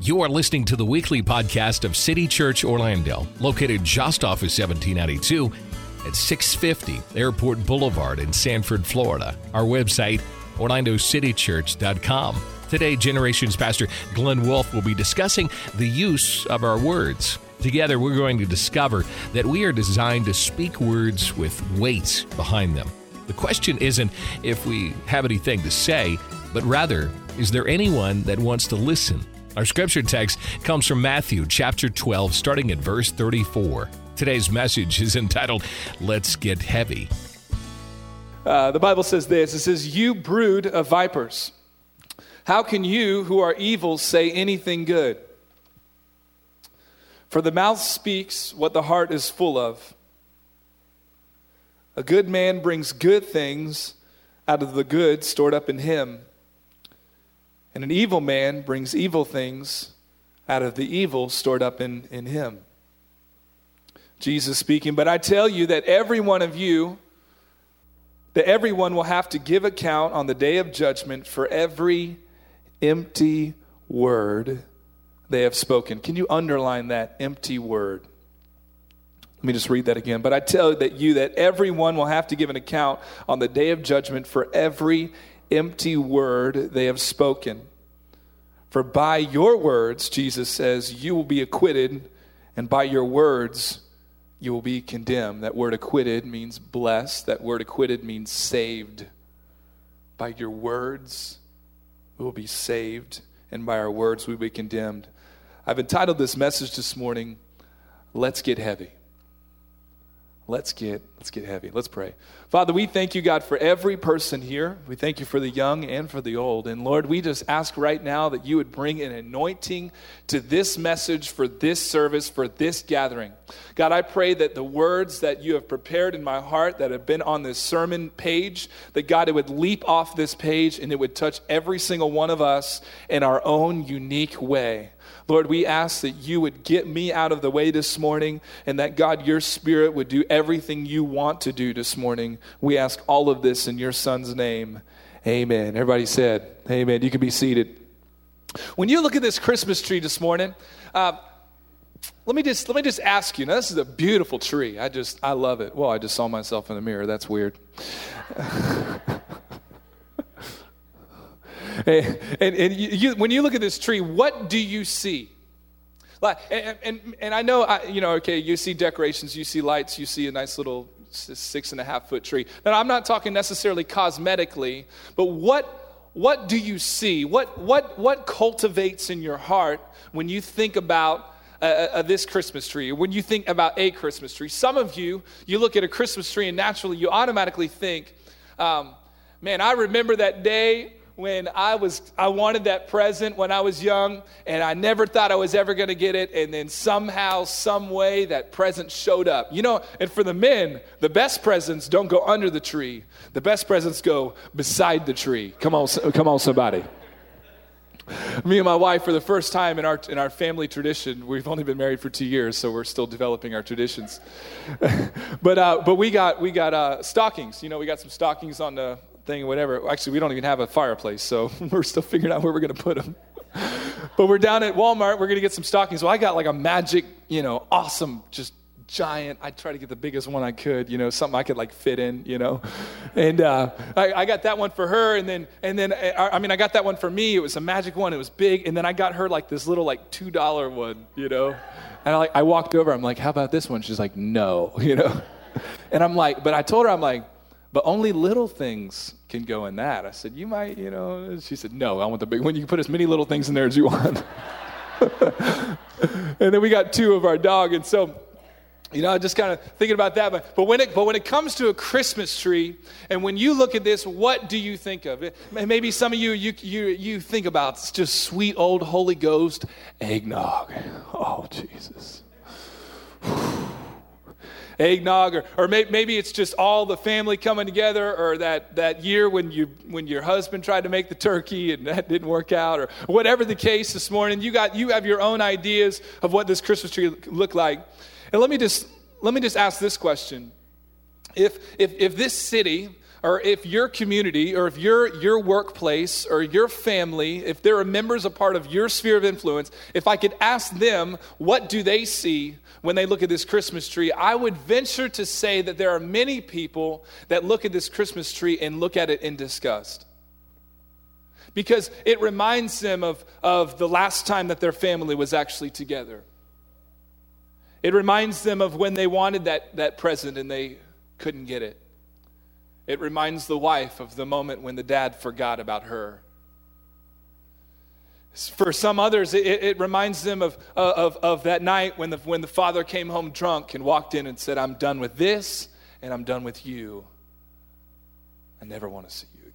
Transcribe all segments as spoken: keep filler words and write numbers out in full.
You are listening to the weekly podcast of City Church Orlando, located just off of seventeen ninety-two at six fifty Airport Boulevard in Sanford, Florida. Our website, orlando city church dot com. Today, Generations Pastor Glenn Wolfe will be discussing the use of our words. Together, we're going to discover that we are designed to speak words with weight behind them. The question isn't if we have anything to say, but rather, is there anyone that wants to listen? Our scripture text comes from Matthew chapter twelve, starting at verse thirty-four. Today's message is entitled, Let's Get Heavy. Uh, the Bible says this, it says, "You brood of vipers, how can you who are evil say anything good? For the mouth speaks what the heart is full of. A good man brings good things out of the good stored up in him. And an evil man brings evil things out of the evil stored up in, in him." Jesus speaking, "But I tell you that every one of you, that everyone will have to give account on the day of judgment for every empty word they have spoken." Can you underline that, empty word? Let me just read that again. "But I tell that you that everyone will have to give an account on the day of judgment for every empty word they have spoken. For by your words," Jesus says, "you will be acquitted, and by your words you will be condemned." That word acquitted means blessed. That word acquitted means saved. By your words we will be saved, and by our words we will be condemned. I've entitled this message this morning, Let's Get Heavy. Let's get, let's get heavy. Let's pray. Father, we thank you, God, for every person here. We thank you for the young and for the old. And Lord, we just ask right now that you would bring an anointing to this message, for this service, for this gathering. God, I pray that the words that you have prepared in my heart that have been on this sermon page, that God, it would leap off this page and it would touch every single one of us in our own unique way. Lord, we ask that you would get me out of the way this morning, and that, God, your Spirit would do everything you want to do this morning. We ask all of this in your Son's name. Amen. Everybody said, amen. You can be seated. When you look at this Christmas tree this morning, uh, let me just let me just ask you. Now, this is a beautiful tree. I just, I love it. Well, I just saw myself in the mirror. That's weird. And, and, and you, when you look at this tree, what do you see? Like, and, and, and I know, I, you know, okay, you see decorations, you see lights, you see a nice little six and a half foot tree. Now, I'm not talking necessarily cosmetically, but what what do you see? What what what cultivates in your heart when you think about uh, uh, this Christmas tree, when you think about a Christmas tree? Some of you, you look at a Christmas tree and naturally you automatically think, um, man, I remember that day when I was, I wanted that present when I was young, and I never thought I was ever going to get it, and then somehow, some way, that present showed up. You know, and for the men, the best presents don't go under the tree. The best presents go beside the tree. Come on, come on, somebody. Me and my wife, for the first time in our in our family tradition, we've only been married for two years, so we're still developing our traditions. but uh, but we got we got uh, stockings. You know, we got some stockings on the thing or whatever. Actually, we don't even have a fireplace, so we're still figuring out where we're going to put them. But we're down at Walmart. We're going to get some stockings. Well, I got like a magic, you know, awesome, just giant. I tried to get the biggest one I could, you know, something I could like fit in, you know. And uh, I, I got that one for her, and then and then I, I mean, I got that one for me. It was a magic one. It was big, and then I got her like this little like two dollar one, you know. And I like I walked over. I'm like, "How about this one?" She's like, "No," you know. And I'm like, but I told her, I'm like, "But only little things can go in that." I said, "You might, you know." She said, "No, I want the big one. You can put as many little things in there as you want." And then we got two of our dog, and so, you know, just kind of thinking about that. But, but when it but when it comes to a Christmas tree, and when you look at this, what do you think of it? Maybe some of you you you you think about it's just sweet old Holy Ghost eggnog. Oh, Jesus. Eggnog, or, or may, maybe it's just all the family coming together, or that, that year when you when your husband tried to make the turkey and that didn't work out, or whatever the case this morning. You got you have your own ideas of what this Christmas tree look like. And let me just let me just ask this question: If if if this city or if your community, or if your your workplace, or your family, if there are members a part of your sphere of influence, if I could ask them, what do they see when they look at this Christmas tree? I would venture to say that there are many people that look at this Christmas tree and look at it in disgust. Because it reminds them of, of the last time that their family was actually together. It reminds them of when they wanted that, that present and they couldn't get it. It reminds the wife of the moment when the dad forgot about her. For some others, it, it reminds them of, of, of that night when the, when the father came home drunk and walked in and said, I'm done with this and I'm done with you. I never want to see you again.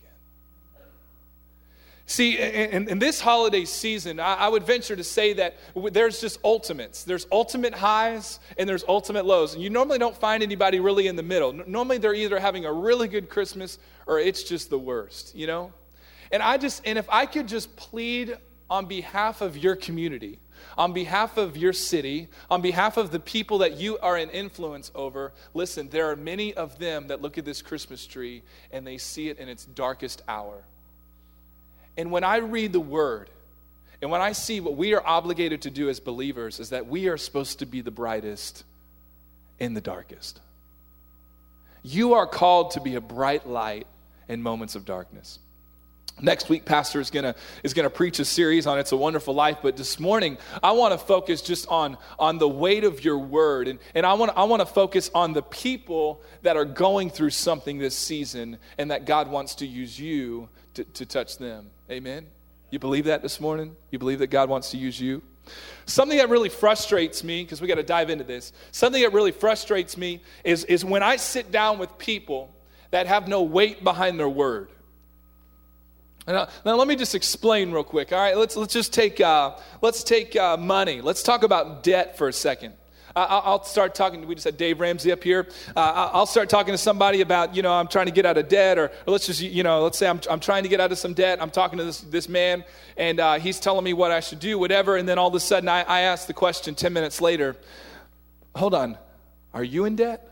See, in, in this holiday season, I, I would venture to say that there's just ultimates. There's ultimate highs and there's ultimate lows. And you normally don't find anybody really in the middle. Normally they're either having a really good Christmas or it's just the worst, you know? And I just, and if I could just plead on behalf of your community, on behalf of your city, on behalf of the people that you are an influence over, listen, there are many of them that look at this Christmas tree and they see it in its darkest hour. And when I read the word, and when I see what we are obligated to do as believers, is that we are supposed to be the brightest in the darkest. You are called to be a bright light in moments of darkness. Next week, Pastor is gonna is gonna preach a series on It's a Wonderful Life. But this morning, I want to focus just on, on the weight of your word, and, and I want I want to focus on the people that are going through something this season, and that God wants to use you to, to touch them. Amen. You believe that this morning? You believe that God wants to use you? Something that really frustrates me, because we got to dive into this. Something that really frustrates me is is when I sit down with people that have no weight behind their word. Now, now let me just explain real quick. All right, let's let's just take uh, let's take uh, money. Let's talk about debt for a second. Uh, I'll start talking. We just had Dave Ramsey up here. Uh, I'll start talking to somebody about, you know, I'm trying to get out of debt, or, or let's just, you know, let's say I'm I'm trying to get out of some debt. I'm talking to this this man, and uh, he's telling me what I should do, whatever. And then all of a sudden, I, I ask the question ten minutes later. Hold on, are you in debt?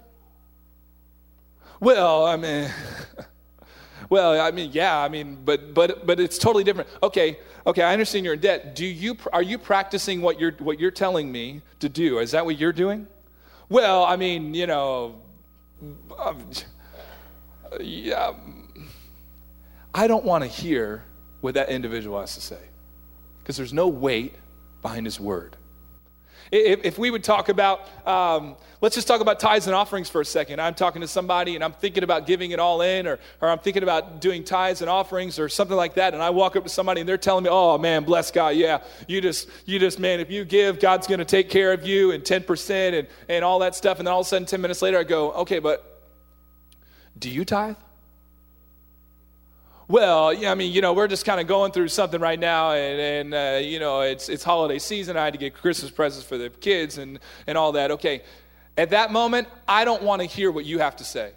Well, I mean. Well, I mean, yeah, I mean, but but but it's totally different. Okay, okay, I understand you're in debt. Do you are you practicing what you're what you're telling me to do? Is that what you're doing? Well, I mean, you know, um, yeah, I don't want to hear what that individual has to say, because there's no weight behind his word. If, if we would talk about, um, let's just talk about tithes and offerings for a second. I'm talking to somebody and I'm thinking about giving it all in, or, or I'm thinking about doing tithes and offerings or something like that. And I walk up to somebody and they're telling me, oh man, bless God. Yeah, you just, you just, man, if you give, God's going to take care of you, and ten percent and, and all that stuff. And then all of a sudden, ten minutes later, I go, okay, but do you tithe? Well, yeah, I mean, you know, we're just kind of going through something right now, and, and uh, you know, it's it's holiday season. I had to get Christmas presents for the kids and, and all that. Okay, at that moment, I don't want to hear what you have to say.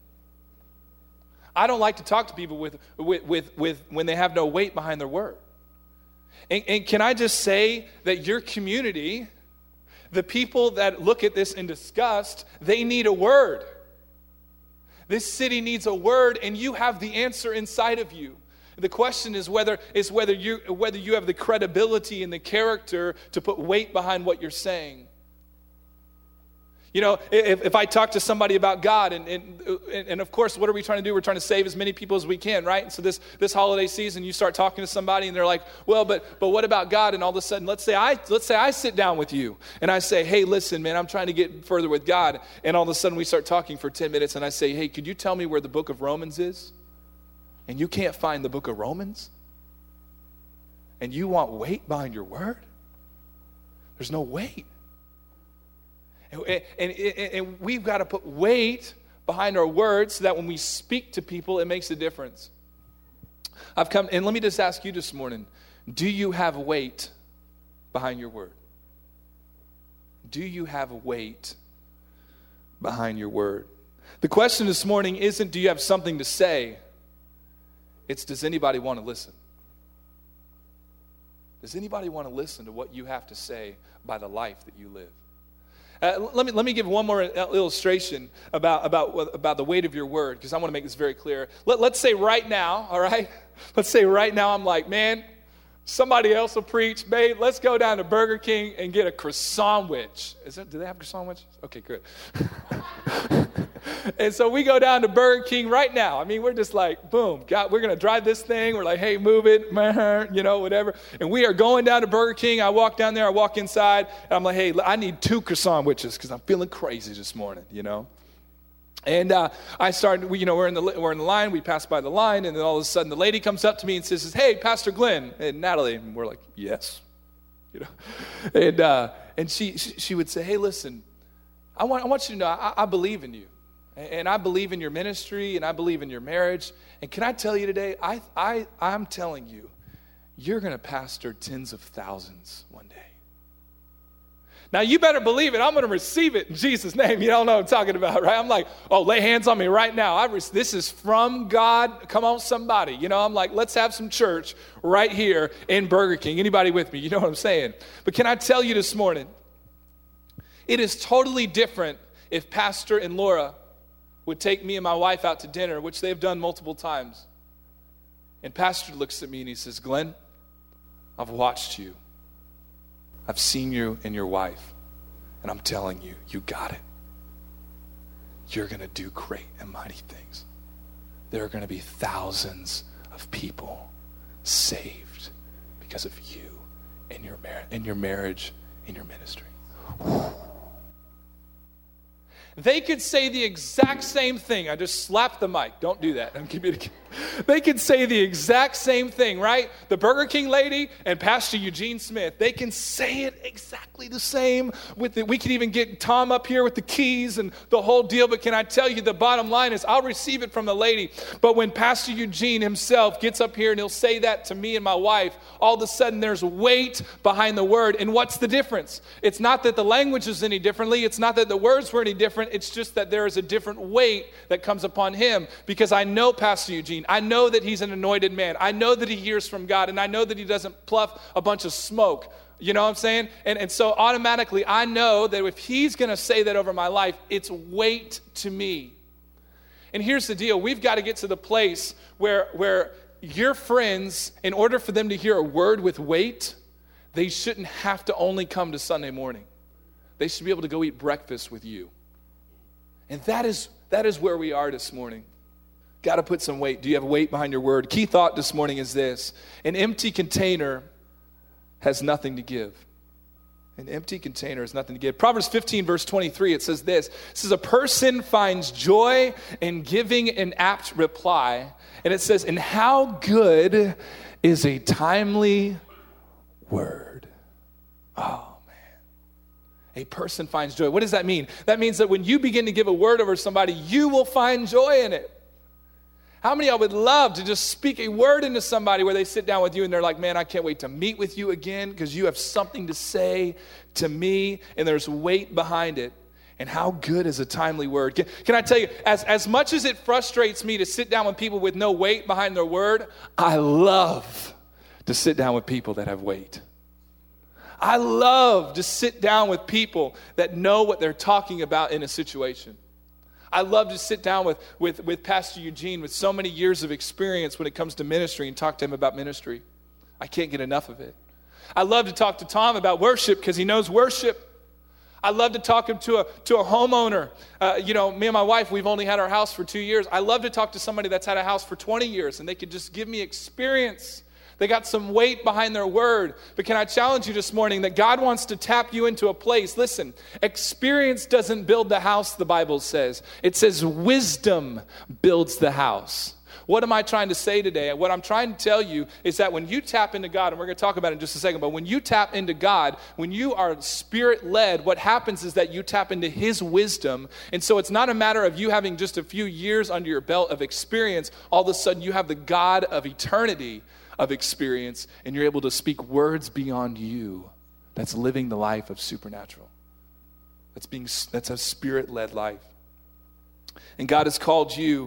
I don't like to talk to people with with with, with when they have no weight behind their word. And, and can I just say that your community, the people that look at this in disgust, they need a word. This city needs a word, and you have the answer inside of you. The question is whether is whether you whether you have the credibility and the character to put weight behind what you're saying. You know, if, if I talk to somebody about God, and, and and of course, what are we trying to do? We're trying to save as many people as we can, right? And so this this holiday season, you start talking to somebody, and they're like, "Well, but but what about God?" And all of a sudden, let's say I let's say I sit down with you, and I say, "Hey, listen, man, I'm trying to get further with God." And all of a sudden, we start talking for ten minutes, and I say, "Hey, could you tell me where the book of Romans is?" And you can't find the book of Romans, and you want weight behind your word? There's no weight. And, and, and we've got to put weight behind our words so that when we speak to people, it makes a difference. I've come, and let me just ask you this morning, do you have weight behind your word? Do you have weight behind your word? The question this morning isn't, do you have something to say? It's, does anybody want to listen? Does anybody want to listen to what you have to say by the life that you live? Uh, let me let me give one more illustration about about about the weight of your word, because I want to make this very clear. Let, let's say right now, all right? Let's say right now I'm like, man, somebody else will preach. Babe, let's go down to Burger King and get a croissant sandwich. Is that, do they have croissant sandwiches? Okay, good. And so we go down to Burger King right now. I mean, we're just like, boom, God, we're going to drive this thing. We're like, hey, move it, you know, whatever. And we are going down to Burger King. I walk down there. I walk inside. And I'm like, hey, I need two croissant sandwiches because I'm feeling crazy this morning, you know. And uh, I started, we, you know, we're in the we're in the line. We pass by the line, and then all of a sudden, the lady comes up to me and says, "Hey, Pastor Glenn and Natalie." And we're like, "Yes," you know. And uh, and she, she she would say, "Hey, listen, I want I want you to know I, I believe in you, and I believe in your ministry, and I believe in your marriage. And can I tell you today? I I I'm telling you, you're going to pastor tens of thousands one day." Now, you better believe it. I'm going to receive it in Jesus' name. You don't know what I'm talking about, right? I'm like, oh, lay hands on me right now. I re- this is from God. Come on, somebody. You know, I'm like, let's have some church right here in Burger King. Anybody with me? You know what I'm saying? But can I tell you this morning, it is totally different if Pastor and Laura would take me and my wife out to dinner, which they've done multiple times. And Pastor looks at me and he says, "Glenn, I've watched you. I've seen you and your wife, and I'm telling you, you got it. You're going to do great and mighty things. There are going to be thousands of people saved because of you and your, mar- and your marriage and your ministry." Whew. They could say the exact same thing. I just slapped the mic. Don't do that. I'm communicating. They could say the exact same thing, right? The Burger King lady and Pastor Eugene Smith, they can say it exactly the same. With the, we could even get Tom up here with the keys and the whole deal. But can I tell you, the bottom line is I'll receive it from the lady. But when Pastor Eugene himself gets up here and he'll say that to me and my wife, all of a sudden there's weight behind the word. And what's the difference? It's not that the language is any differently. It's not that the words were any different. It's just that there is a different weight that comes upon him, because I know Pastor Eugene. I know that he's an anointed man. I know that he hears from God, and I know that he doesn't pluff a bunch of smoke. You know what I'm saying? And, and so automatically I know that if he's going to say that over my life, it's weight to me. And here's the deal. We've got to get to the place where, where your friends, in order for them to hear a word with weight, they shouldn't have to only come to Sunday morning. They should be able to go eat breakfast with you. And that is that is where we are this morning. Got to put some weight. Do you have weight behind your word? Key thought this morning is this: an empty container has nothing to give. An empty container has nothing to give. Proverbs fifteen, verse twenty-three, it says this. It says, "A person finds joy in giving an apt reply." And it says, "And how good is a timely word." Oh. A person finds joy. What does that mean? That means that when you begin to give a word over somebody, you will find joy in it. How many of y'all would love to just speak a word into somebody where they sit down with you and they're like, "Man, I can't wait to meet with you again because you have something to say to me," and there's weight behind it. And how good is a timely word? Can, can I tell you, as, as much as it frustrates me to sit down with people with no weight behind their word, I love to sit down with people that have weight. I love to sit down with people that know what they're talking about in a situation. I love to sit down with, with, with Pastor Eugene with so many years of experience when it comes to ministry and talk to him about ministry. I can't get enough of it. I love to talk to Tom about worship because he knows worship. I love to talk to a, to a homeowner. Uh, you know, me and my wife, we've only had our house for two years. I love to talk to somebody that's had a house for twenty years and they could just give me experience. They got some weight behind their word. But can I challenge you this morning that God wants to tap you into a place? Listen, experience doesn't build the house, the Bible says. It says wisdom builds the house. What am I trying to say today? What I'm trying to tell you is that when you tap into God, and we're going to talk about it in just a second, but when you tap into God, when you are spirit-led, what happens is that you tap into His wisdom. And so it's not a matter of you having just a few years under your belt of experience. All of a sudden, you have the God of eternity of experience, and you're able to speak words beyond you. That's living the life of supernatural. That's being that's a spirit-led life. And God has called you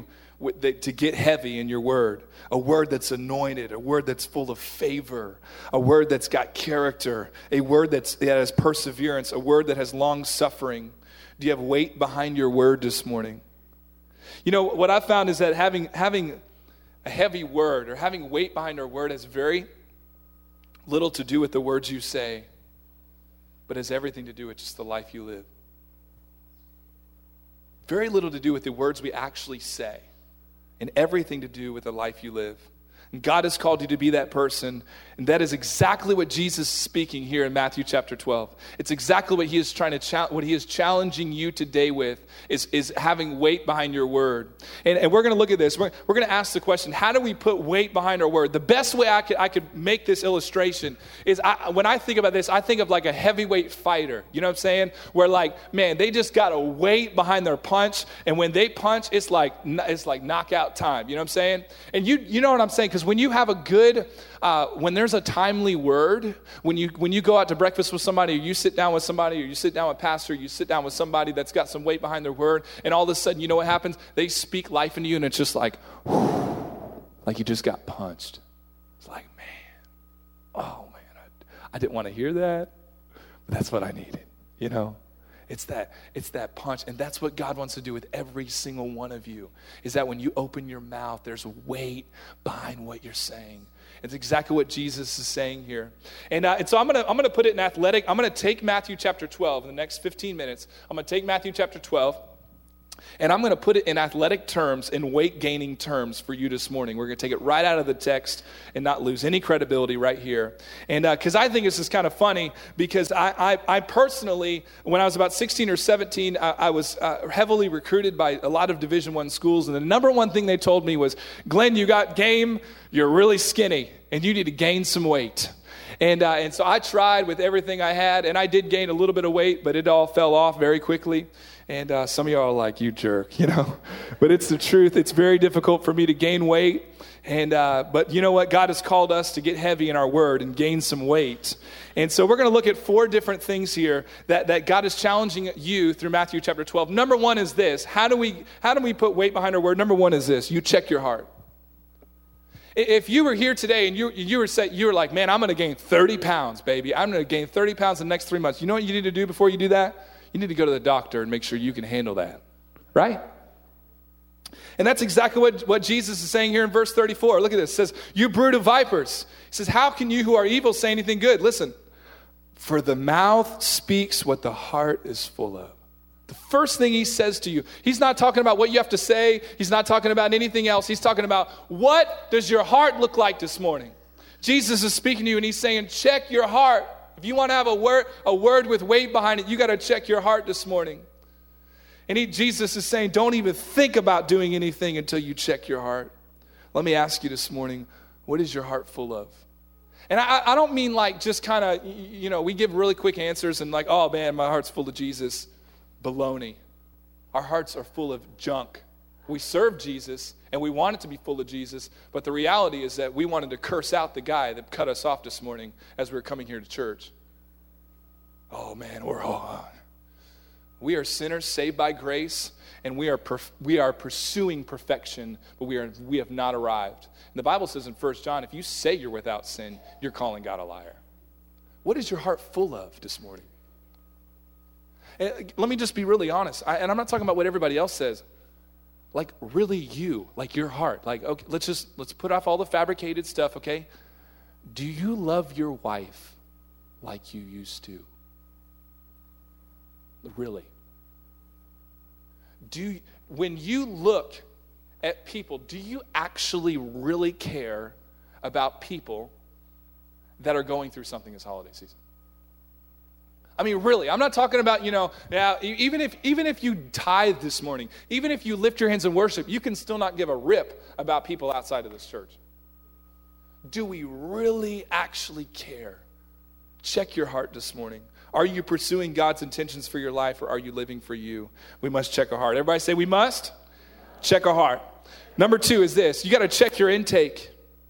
to get heavy in your word, a word that's anointed, a word that's full of favor, a word that's got character, a word that's, that has perseverance, a word that has long suffering? Do you have weight behind your word this morning? You know, what I've found is that having, having a heavy word or having weight behind our word has very little to do with the words you say, but has everything to do with just the life you live. Very little to do with the words we actually say, and everything to do with the life you live. And God has called you to be that person, and that is exactly what Jesus is speaking here in Matthew chapter twelve. It's exactly what he is trying to cha- what he is challenging you today with is, is having weight behind your word. And, and we're going to look at this. We're, we're going to ask the question, how do we put weight behind our word? The best way I could I could make this illustration is I, when I think about this, I think of like a heavyweight fighter. You know what I'm saying? Where like, man, they just got a weight behind their punch, and when they punch, it's like it's like knockout time. You know what I'm saying? And you you know what I'm saying? Because when you have a good, uh, when there's a timely word, when you when you go out to breakfast with somebody, or you sit down with somebody, or you sit down with pastor, or you sit down with somebody that's got some weight behind their word, and all of a sudden, you know what happens? They speak life into you, and it's just like, whew, like you just got punched. It's like, man, oh man, I, I didn't want to hear that, but that's what I needed, you know? It's that, it's that punch, and that's what God wants to do with every single one of you, is that when you open your mouth, there's weight behind what you're saying. It's exactly what Jesus is saying here. And, uh, and so I'm going to I'm gonna put it in athletic. I'm going to take Matthew chapter twelve in the next fifteen minutes. I'm going to take Matthew chapter twelve, and I'm going to put it in athletic terms, in weight-gaining terms for you this morning. We're going to take it right out of the text and not lose any credibility right here. And because uh, I think this is kind of funny, because I, I, I personally, when I was about sixteen or seventeen, I, I was uh, heavily recruited by a lot of Division One schools. And the number one thing they told me was, Glenn, you got game, you're really skinny, and you need to gain some weight. And uh, and so I tried with everything I had, and I did gain a little bit of weight, but it all fell off very quickly. And uh, some of y'all are like, you jerk, you know. But it's the truth. It's very difficult for me to gain weight. And uh, but you know what? God has called us to get heavy in our word and gain some weight. And so we're going to look at four different things here that, that God is challenging you through Matthew chapter twelve. Number one is this. How do we how do we put weight behind our word? Number one is this. You check your heart. If you were here today and you you were say, you were like, man, I'm going to gain thirty pounds, baby. I'm going to gain thirty pounds in the next three months. You know what you need to do before you do that? You need to go to the doctor and make sure you can handle that, right? And that's exactly what, what Jesus is saying here in verse thirty-four. Look at this. It says, you brood of vipers. He says, how can you who are evil say anything good? Listen, for the mouth speaks what the heart is full of. The first thing he says to you, he's not talking about what you have to say. He's not talking about anything else. He's talking about, what does your heart look like this morning? Jesus is speaking to you, and he's saying, check your heart. If you want to have a word, a word with weight behind it, you got to check your heart this morning. And he, Jesus is saying, don't even think about doing anything until you check your heart. Let me ask you this morning, what is your heart full of? And I, I don't mean like just kind of, you know, we give really quick answers and like, oh man, my heart's full of Jesus. Baloney. Our hearts are full of junk. We serve Jesus, and we want it to be full of Jesus, but the reality is that we wanted to curse out the guy that cut us off this morning as we were coming here to church. Oh man, we're all, we are sinners saved by grace, and we are perf- we are pursuing perfection, but we are we have not arrived. And the Bible says in First John, if you say you're without sin, you're calling God a liar. What is your heart full of this morning? And let me just be really honest, I, and I'm not talking about what everybody else says. Like really you, like your heart. Like, okay, let's just, let's put off all the fabricated stuff, okay? Do you love your wife like you used to? Really? Do, when you look at people, do you actually really care about people that are going through something this holiday season? I mean, really, I'm not talking about, you know, now, even if even if you tithe this morning, even if you lift your hands in worship, you can still not give a rip about people outside of this church. Do we really actually care? Check your heart this morning. Are you pursuing God's intentions for your life, or are you living for you? We must check our heart. Everybody say we must check our heart. Number two is this. You got to check your intake.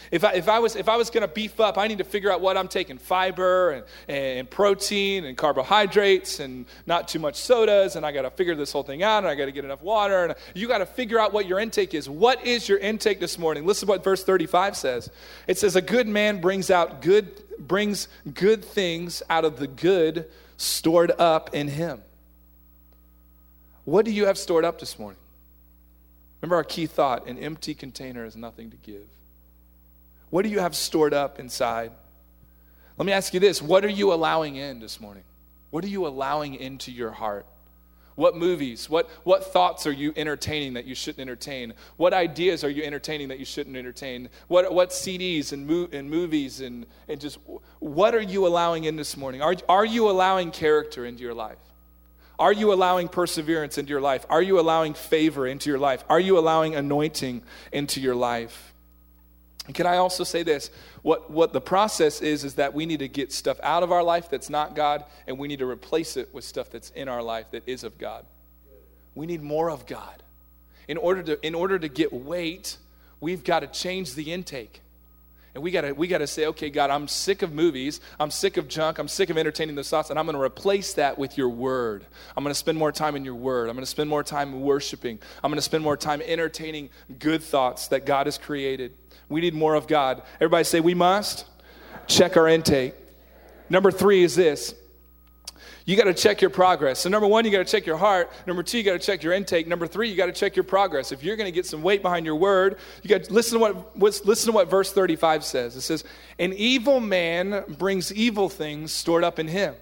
If I, if I was if I was going to beef up, I need to figure out what I'm taking: fiber and, and protein and carbohydrates and not too much sodas. And I got to figure this whole thing out. And I got to get enough water. And you got to figure out what your intake is. What is your intake this morning? Listen to what verse thirty-five says. It says, "A good man brings out good brings good things out of the good stored up in him." What do you have stored up this morning? Remember our key thought: an empty container is nothing to give. What do you have stored up inside? Let me ask you this. What are you allowing in this morning? What are you allowing into your heart? What movies, what, what thoughts are you entertaining that you shouldn't entertain? What ideas are you entertaining that you shouldn't entertain? What, what C Ds and, mo- and movies and, and just what are you allowing in this morning? Are, are you allowing character into your life? Are you allowing perseverance into your life? Are you allowing favor into your life? Are you allowing anointing into your life? And can I also say this? What, what the process is, is that we need to get stuff out of our life that's not God, and we need to replace it with stuff that's in our life that is of God. We need more of God. In order to, in order to get weight, we've got to change the intake. And we got to we got to say, okay, God, I'm sick of movies. I'm sick of junk. I'm sick of entertaining those thoughts, and I'm going to replace that with your word. I'm going to spend more time in your word. I'm going to spend more time worshiping. I'm going to spend more time entertaining good thoughts that God has created. We need more of God. Everybody say, we must check our intake. Number three is this. You got to check your progress. So number one, you got to check your heart. Number two, you got to check your intake. Number three, you got to check your progress. If you're going to get some weight behind your word, you got to listen to what listen to what verse thirty-five says. It says, "An evil man brings evil things stored up in him."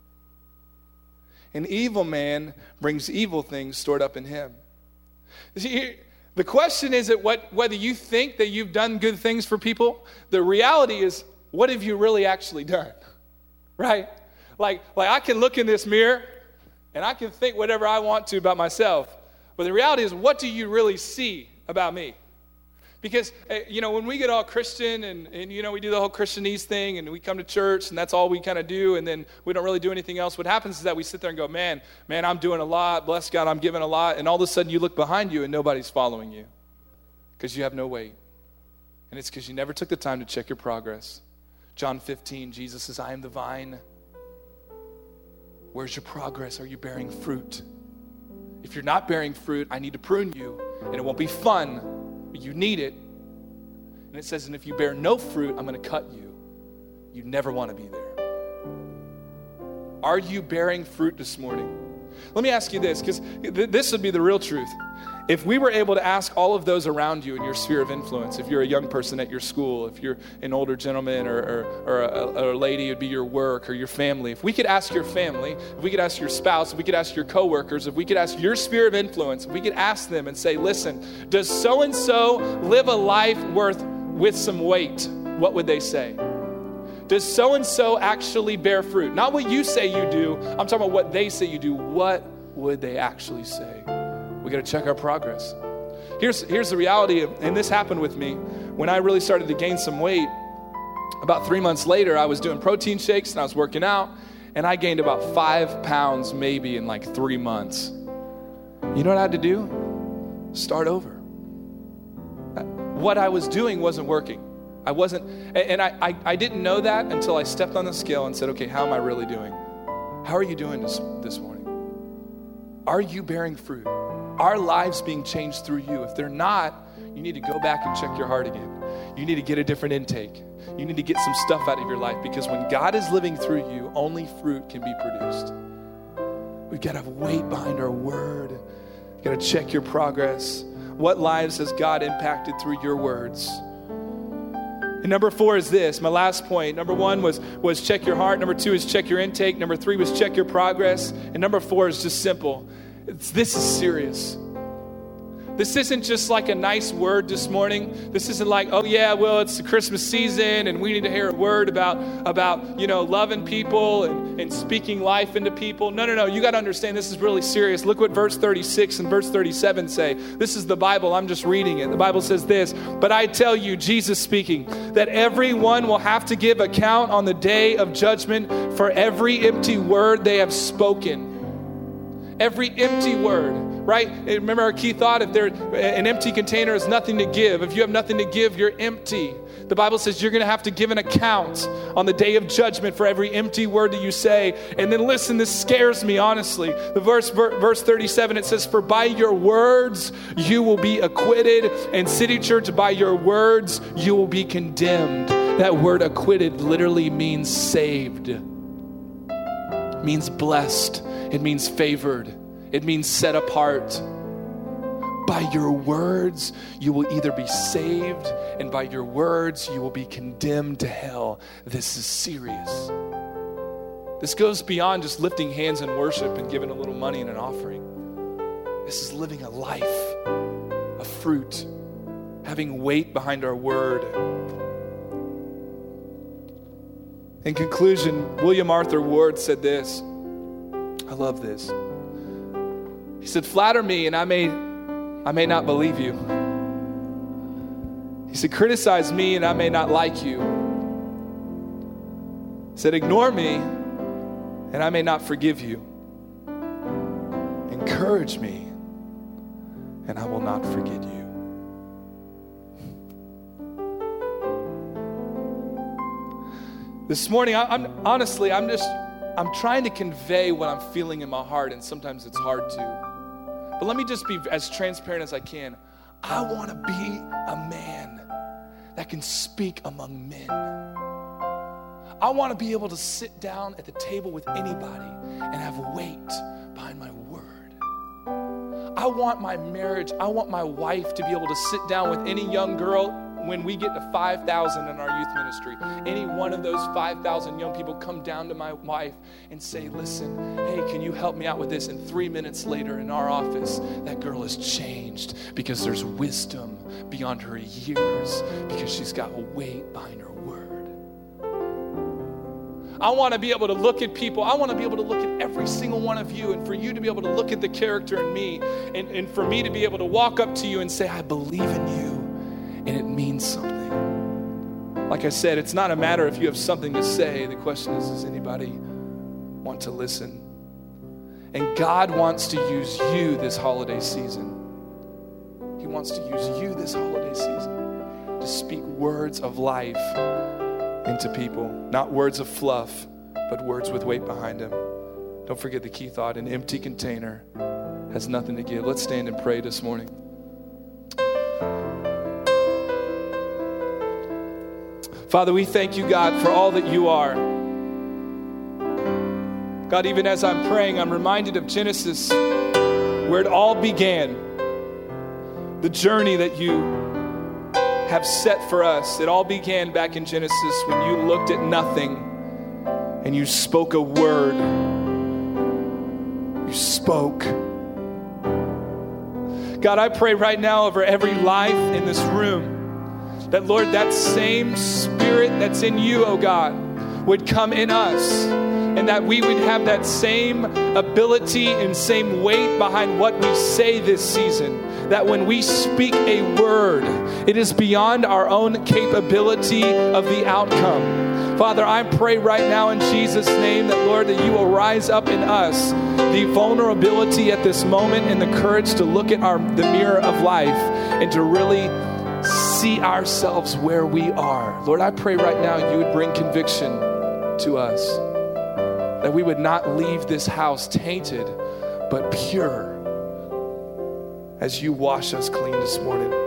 An evil man brings evil things stored up in him. See, the question isn't what, whether you think that you've done good things for people. The reality is, what have you really actually done? Right? Like, like I can look in this mirror and I can think whatever I want to about myself. But the reality is, what do you really see about me? Because, you know, when we get all Christian and, and, you know, we do the whole Christianese thing and we come to church and that's all we kind of do and then we don't really do anything else. What happens is that we sit there and go, man, man, I'm doing a lot. Bless God, I'm giving a lot. And all of a sudden you look behind you and nobody's following you because you have no weight. And it's because you never took the time to check your progress. John fifteen, Jesus says, I am the vine. Where's your progress? Are you bearing fruit? If you're not bearing fruit, I need to prune you. And it won't be fun. But you need it. And it says, and if you bear no fruit, I'm going to cut you. You never want to be there. Are you bearing fruit this morning? Let me ask you this, because th- this would be the real truth. If we were able to ask all of those around you in your sphere of influence, if you're a young person at your school, if you're an older gentleman or, or, or, a, or a lady, it would be your work or your family. If we could ask your family, if we could ask your spouse, if we could ask your coworkers, if we could ask your sphere of influence, if we could ask them and say, listen, does so-and-so live a life worth with some weight? What would they say? Does so-and-so actually bear fruit? Not what you say you do. I'm talking about what they say you do. What would they actually say? We got to check our progress. Here's, here's the reality, of, and this happened with me. When I really started to gain some weight, about three months later, I was doing protein shakes and I was working out, and I gained about five pounds maybe in like three months. You know what I had to do? Start over. What I was doing wasn't working. I wasn't, and I, I, I didn't know that until I stepped on the scale and said, okay, how am I really doing? How are you doing this, this morning? Are you bearing fruit? Are lives being changed through you? If they're not, you need to go back and check your heart again. You need to get a different intake. You need to get some stuff out of your life, because when God is living through you, only fruit can be produced. We've got to have weight behind our word. You've got to check your progress. What lives has God impacted through your words? And number four is this, my last point. Number one was, was check your heart. Number two is check your intake. Number three was check your progress. And number four is just simple. It's, this is serious. This isn't just like a nice word this morning. This isn't like, oh yeah, well, it's the Christmas season and we need to hear a word about, about you know, loving people and, and speaking life into people. No, no, no. You got to understand this is really serious. Look what verse thirty-six and verse thirty-seven say. This is the Bible. I'm just reading it. The Bible says this, but I tell you, Jesus speaking, that everyone will have to give account on the day of judgment for every empty word they have spoken. Every empty word. right? Remember our key thought, if there, an empty container is nothing to give. If you have nothing to give, you're empty. The Bible says you're going to have to give an account on the day of judgment for every empty word that you say. And then listen, this scares me, honestly. The verse, verse thirty-seven, it says, for by your words you will be acquitted. And City Church, by your words you will be condemned. That word acquitted literally means saved. It means blessed. It means favored. It means set apart. By your words, you will either be saved, and by your words, you will be condemned to hell. This is serious. This goes beyond just lifting hands in worship and giving a little money in an offering. This is living a life, a fruit, having weight behind our word. In conclusion, William Arthur Ward said this. I love this. He said, flatter me and I may I may not believe you. He said, criticize me and I may not like you. He said, ignore me and I may not forgive you. Encourage me and I will not forget you. This morning, I, I'm honestly, I'm just, I'm trying to convey what I'm feeling in my heart, and sometimes it's hard to. But let me just be as transparent as I can. I want to be a man that can speak among men. I want to be able to sit down at the table with anybody and have weight behind my word. I want my marriage, I want my wife to be able to sit down with any young girl when we get to five thousand in our youth ministry. Any one of those five thousand young people come down to my wife and say, listen, hey, can you help me out with this? And three minutes later in our office, that girl has changed because there's wisdom beyond her years, because she's got weight behind her word. I want to be able to look at people. I want to be able to look at every single one of you, and for you to be able to look at the character in me, and, and for me to be able to walk up to you and say, I believe in you. And it means something. Like I said, it's not a matter if you have something to say. The question is, does anybody want to listen? And God wants to use you this holiday season. He wants to use you this holiday season to speak words of life into people. Not words of fluff, but words with weight behind them. Don't forget the key thought, an empty container has nothing to give. Let's stand and pray this morning. Father, we thank you, God, for all that you are. God, even as I'm praying, I'm reminded of Genesis, where it all began. The journey that you have set for us. It all began back in Genesis when you looked at nothing and you spoke a word. You spoke. God, I pray right now over every life in this room, that, Lord, that same spirit that's in you, oh God, would come in us, and that we would have that same ability and same weight behind what we say this season. That when we speak a word, it is beyond our own capability of the outcome. Father, I pray right now in Jesus' name that, Lord, that you will rise up in us the vulnerability at this moment and the courage to look at our the mirror of life and to really see ourselves where we are. Lord, I pray right now you would bring conviction to us, that we would not leave this house tainted, but pure as you wash us clean this morning.